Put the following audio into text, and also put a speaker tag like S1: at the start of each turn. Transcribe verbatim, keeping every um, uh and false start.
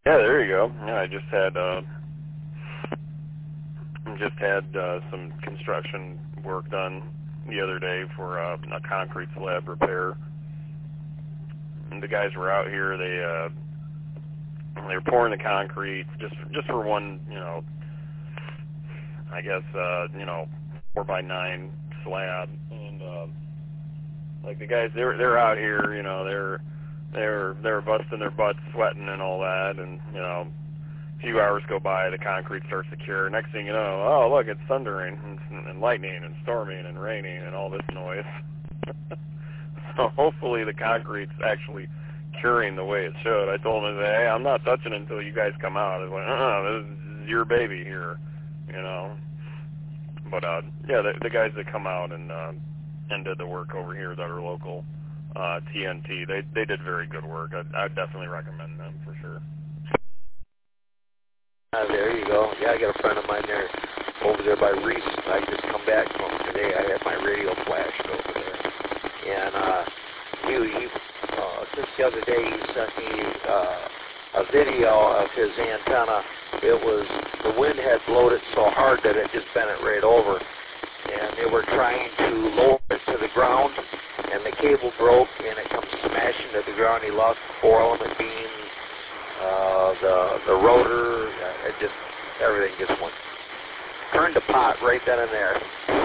S1: Yeah, there you go. Yeah, I just had uh, just had uh, some construction work done the other day for uh, a concrete slab repair. And the guys were out here. They uh, they were pouring the concrete just just for one, you know, I guess uh, you know, four by nine slab. And uh, like the guys, they're they're out here. You know, they're they're they're busting their butts, sweating and all that, and you know. A few hours go by, the concrete starts to cure. Next thing you know, oh, look, it's thundering and, and lightning and storming and raining and all this noise. So hopefully the concrete's actually curing the way it should. I told him, hey, I'm not touching it until you guys come out. I was like, uh-uh, this is your baby here, you know. But, uh, yeah, the, the guys that come out and, uh, and did the work over here that are local, uh, T N T, they they did very good work. I I definitely recommend them for sure.
S2: Uh, there you go. Yeah, I got a friend of mine there, over there by Reese. I just come back from today. I had my radio flashed over there, and uh, he, he uh, just the other day he sent me uh, a video of his antenna. It was the wind had blowed it so hard that it just bent it right over, and they were trying to lower it to the ground, and the cable broke, and it comes smashing to the ground. He lost four element beams. Uh, the the rotor, uh, it just, everything just went, turned to pot right then and there.